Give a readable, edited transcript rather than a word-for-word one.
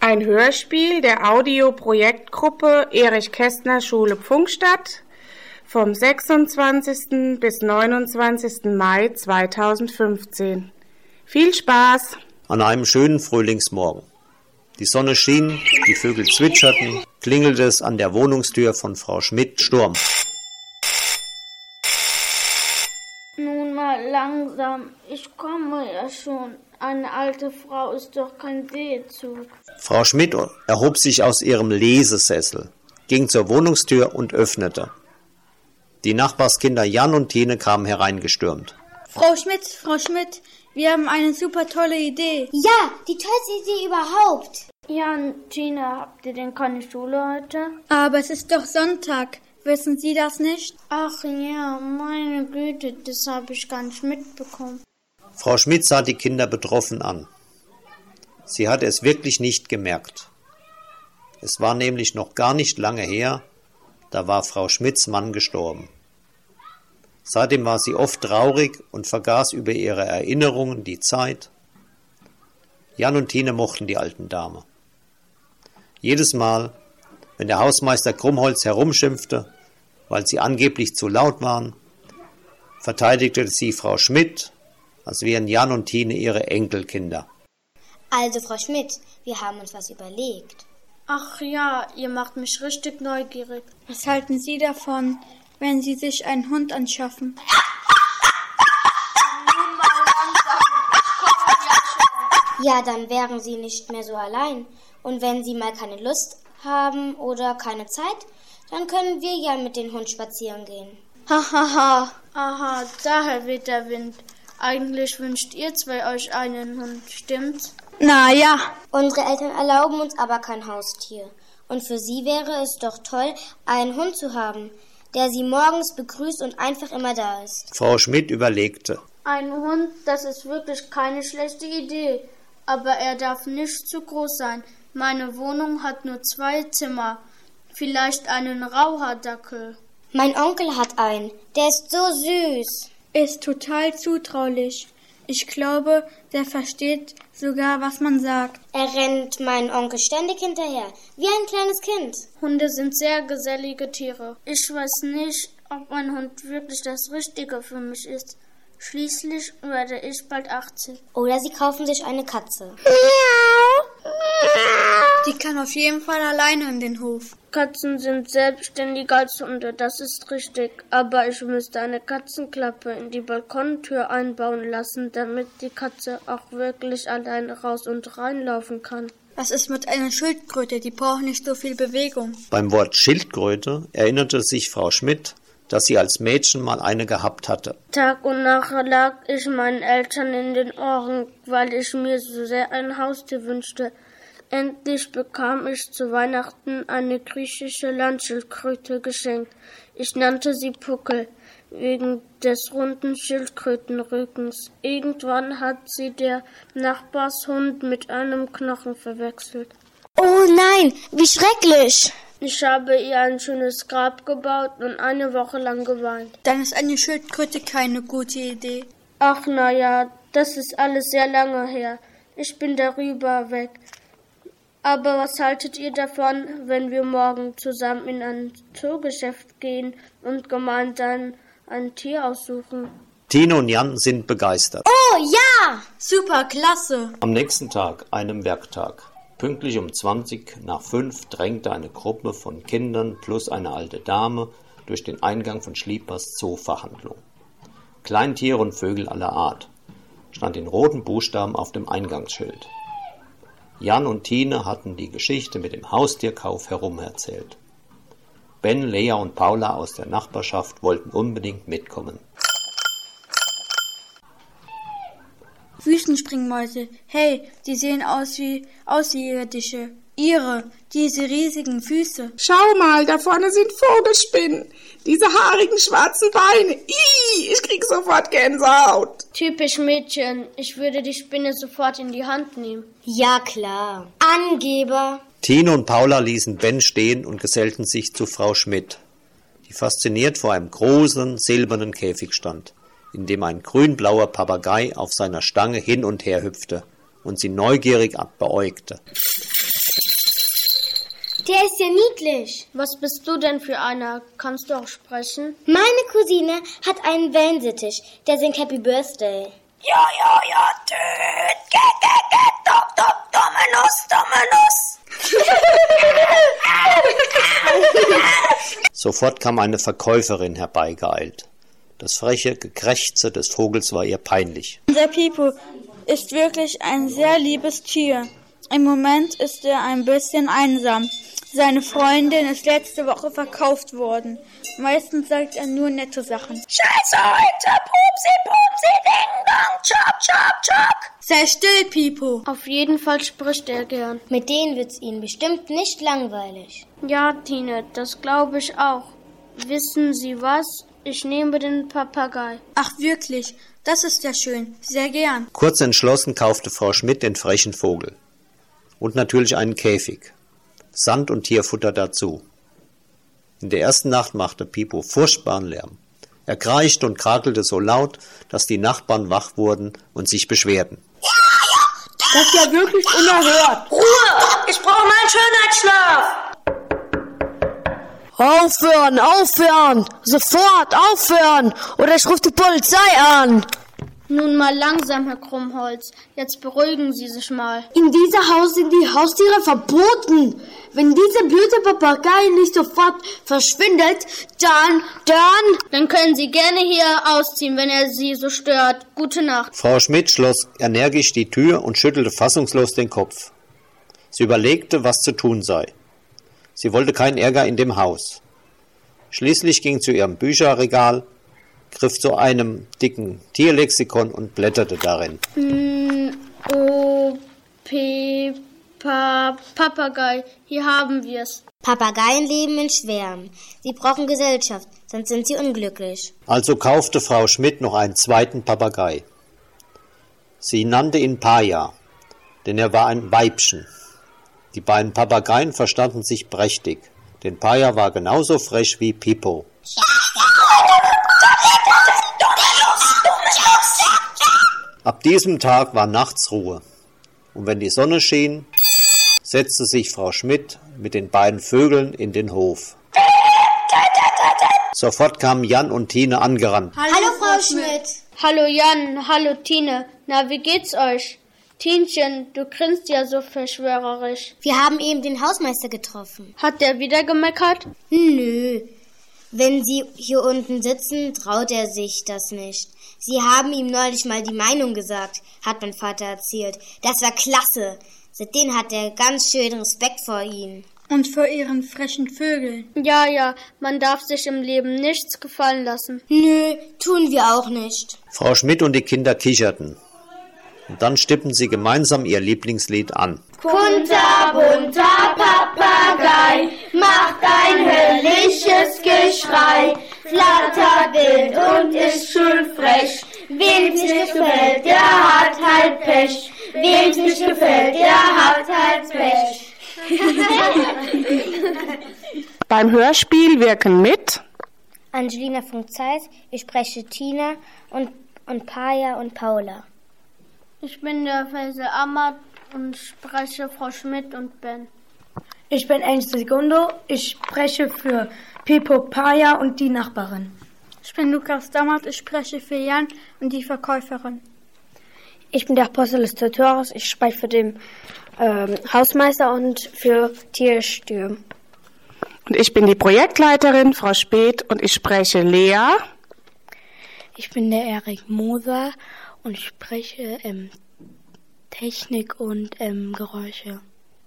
Ein Hörspiel der Audioprojektgruppe Erich Kästner Schule Pfungstadt vom 26. bis 29. Mai 2015. Viel Spaß! An einem schönen Frühlingsmorgen. Die Sonne schien, die Vögel zwitscherten, klingelte es an der Wohnungstür von Frau Schmidt Sturm. Nun mal langsam, ich komme ja schon. Eine alte Frau ist doch kein Seezug. Frau Schmidt erhob sich aus ihrem Lesesessel, ging zur Wohnungstür und öffnete. Die Nachbarskinder Jan und Tine kamen hereingestürmt. Frau Schmidt, wir haben eine super tolle Idee. Ja, die tollste Idee überhaupt. Jan, Tine, habt ihr denn keine Schule heute? Aber es ist doch Sonntag. Wissen Sie das nicht? Ach ja, meine Güte, das habe ich gar nicht mitbekommen. Frau Schmidt sah die Kinder betroffen an. Sie hatte es wirklich nicht gemerkt. Es war nämlich noch gar nicht lange her, da war Frau Schmidts Mann gestorben. Seitdem war sie oft traurig und vergaß über ihre Erinnerungen die Zeit. Jan und Tine mochten die alten Dame. Jedes Mal, wenn der Hausmeister Krummholz herumschimpfte, weil sie angeblich zu laut waren, verteidigte sie Frau Schmidt, als wären Jan und Tine ihre Enkelkinder. Also, Frau Schmidt, wir haben uns was überlegt. Ach ja, ihr macht mich richtig neugierig. Was halten Sie davon, wenn Sie sich einen Hund anschaffen? Ja, dann wären Sie nicht mehr so allein. Und wenn Sie mal keine Lust haben oder keine Zeit, dann können wir ja mit dem Hund spazieren gehen. Hahaha. Aha, daher weht der Wind. Eigentlich wünscht ihr zwei euch einen Hund, stimmt's? Na ja. Unsere Eltern erlauben uns aber kein Haustier. Und für Sie wäre es doch toll, einen Hund zu haben, der Sie morgens begrüßt und einfach immer da ist. Frau Schmidt überlegte. Ein Hund, das ist wirklich keine schlechte Idee. Aber er darf nicht zu groß sein. Meine Wohnung hat nur 2 Zimmer. Vielleicht einen Rauhaardackel. Mein Onkel hat einen. Der ist so süß. Ist total zutraulich. Ich glaube, der versteht sogar, was man sagt. Er rennt meinen Onkel ständig hinterher, wie ein kleines Kind. Hunde sind sehr gesellige Tiere. Ich weiß nicht, ob ein Hund wirklich das Richtige für mich ist. Schließlich werde ich bald 18. Oder Sie kaufen sich eine Katze. Die kann auf jeden Fall alleine in den Hof. Katzen sind selbstständiger als Hunde, das ist richtig. Aber ich müsste eine Katzenklappe in die Balkontür einbauen lassen, damit die Katze auch wirklich alleine raus und reinlaufen kann. Was ist mit einer Schildkröte? Die braucht nicht so viel Bewegung. Beim Wort Schildkröte erinnerte sich Frau Schmidt, dass sie als Mädchen mal eine gehabt hatte. Tag und Nacht lag ich meinen Eltern in den Ohren, weil ich mir so sehr ein Haustier wünschte. Endlich bekam ich zu Weihnachten eine griechische Landschildkröte geschenkt. Ich nannte sie Puckel, wegen des runden Schildkrötenrückens. Irgendwann hat sie der Nachbarshund mit einem Knochen verwechselt. Oh nein, wie schrecklich! Ich habe ihr ein schönes Grab gebaut und eine Woche lang geweint. Dann ist eine Schildkröte keine gute Idee. Ach na ja, das ist alles sehr lange her. Ich bin darüber weg. Aber was haltet ihr davon, wenn wir morgen zusammen in ein Zoogeschäft gehen und gemeinsam ein Tier aussuchen? Tine und Jan sind begeistert. Oh ja! Super, klasse! Am nächsten Tag, einem Werktag, pünktlich um 5:20 drängte eine Gruppe von Kindern plus eine alte Dame durch den Eingang von Schliepers Zoofachhandlung. Kleintiere und Vögel aller Art stand in roten Buchstaben auf dem Eingangsschild. Jan und Tine hatten die Geschichte mit dem Haustierkauf herumerzählt. Ben, Lea und Paula aus der Nachbarschaft wollten unbedingt mitkommen. Wüstenspringmäuse. Hey, die sehen aus wie Außerirdische. Diese riesigen Füße. Schau mal, da vorne sind Vogelspinnen. Diese haarigen schwarzen Beine. Ich krieg sofort Gänsehaut. Typisch Mädchen. Ich würde die Spinne sofort in die Hand nehmen. Ja, klar. Angeber. Tine und Paula ließen Ben stehen und gesellten sich zu Frau Schmidt, die fasziniert vor einem großen silbernen Käfig stand, in dem ein grün-blauer Papagei auf seiner Stange hin und her hüpfte und sie neugierig beäugte. Der ist ja niedlich. Was bist du denn für einer? Kannst du auch sprechen? Meine Cousine hat einen Wellensittich. Der singt Happy Birthday. Ja, töt, Dominus. Sofort kam eine Verkäuferin herbeigeeilt. Das freche Gekrächze des Vogels war ihr peinlich. Unser Pipo ist wirklich ein sehr liebes Tier. Im Moment ist er ein bisschen einsam. Seine Freundin ist letzte Woche verkauft worden. Meistens sagt er nur nette Sachen. Scheiße heute, Pupsi, Ding Dong, Chop. Sei still, Pipo. Auf jeden Fall spricht er gern. Mit denen wird's Ihnen bestimmt nicht langweilig. Ja, Tine, das glaube ich auch. Wissen Sie was? Ich nehme den Papagei. Ach wirklich, das ist ja schön. Sehr gern. Kurz entschlossen kaufte Frau Schmidt den frechen Vogel. Und natürlich einen Käfig. Sand und Tierfutter dazu. In der ersten Nacht machte Pipo furchtbaren Lärm. Er kreischte und krakelte so laut, dass die Nachbarn wach wurden und sich beschwerten. Das ist ja wirklich unerhört. Ruhe! Ich brauche meinen Schönheitsschlaf. Aufhören! Sofort aufhören! Oder ich rufe die Polizei an! Nun mal langsam, Herr Krummholz. Jetzt beruhigen Sie sich mal. In diesem Haus sind die Haustiere verboten. Wenn dieser blöde Papagei nicht sofort verschwindet, Dann können Sie gerne hier ausziehen, wenn er Sie so stört. Gute Nacht. Frau Schmidt schloss energisch die Tür und schüttelte fassungslos den Kopf. Sie überlegte, was zu tun sei. Sie wollte keinen Ärger in dem Haus. Schließlich ging zu ihrem Bücherregal, griff zu einem dicken Tierlexikon und blätterte darin. Papagei, hier haben wir's. Papageien leben in Schwärmen. Sie brauchen Gesellschaft, sonst sind sie unglücklich. Also kaufte Frau Schmidt noch einen zweiten Papagei. Sie nannte ihn Paja, denn er war ein Weibchen. Die beiden Papageien verstanden sich prächtig, denn Paja war genauso frech wie Pipo. Ab diesem Tag war nachts Ruhe. Und wenn die Sonne schien, setzte sich Frau Schmidt mit den beiden Vögeln in den Hof. Sofort kamen Jan und Tine angerannt. Hallo, Frau Schmidt. Hallo Jan, hallo Tine. Na, wie geht's euch? Tinchen, du grinst ja so verschwörerisch. Wir haben eben den Hausmeister getroffen. Hat der wieder gemeckert? Nö. Wenn Sie hier unten sitzen, traut er sich das nicht. Sie haben ihm neulich mal die Meinung gesagt, hat mein Vater erzählt. Das war klasse. Seitdem hat er ganz schön Respekt vor Ihnen. Und vor ihren frechen Vögeln. Ja, man darf sich im Leben nichts gefallen lassen. Nö, tun wir auch nicht. Frau Schmidt und die Kinder kicherten. Und dann stimmten sie gemeinsam ihr Lieblingslied an. Kunterbunter Papagei macht ein höllisches Geschrei, flattert wild und ist schön frech. Wem's nicht gefällt, der hat halt Pech. Wem's nicht gefällt, der hat halt Pech. Beim Hörspiel wirken mit Angelina Funk-Zeiss, ich spreche Tina und Paja und Paula. Ich bin der Faisal Ahmad und spreche Frau Schmidt und Ben. Ich bin Angel Segundo. Ich spreche für Pipo, Paja und die Nachbarin. Ich bin Lukas Dammert. Ich spreche für Jan und die Verkäuferin. Ich bin der Apostel des Totores. Ich spreche für den Hausmeister und für Tierstürm. und ich bin die Projektleiterin, Frau Speth, und ich spreche Lea. Ich bin der Erik Moser und ich spreche Technik und Geräusche.